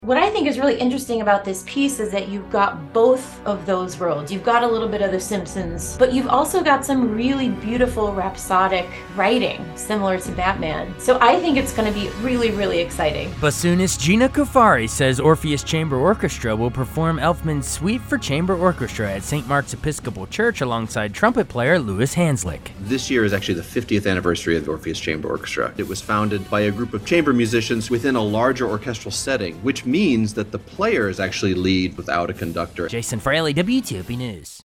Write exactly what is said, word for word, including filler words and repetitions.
What I think is really interesting about this piece is that you've got both of those worlds. You've got a little bit of The Simpsons, but you've also got some really beautiful rhapsodic writing, similar to Batman. So I think it's going to be really, really exciting. Bassoonist Gina Kufari says Orpheus Chamber Orchestra will perform Elfman's Suite for Chamber Orchestra at Saint Mark's Episcopal Church alongside trumpet player Louis Hanslick. This year is actually the fiftieth anniversary of the Orpheus Chamber Orchestra. It was founded by a group of chamber musicians within a larger orchestral setting, which means that the players actually lead without a conductor. Jason Fraley, W T O P News.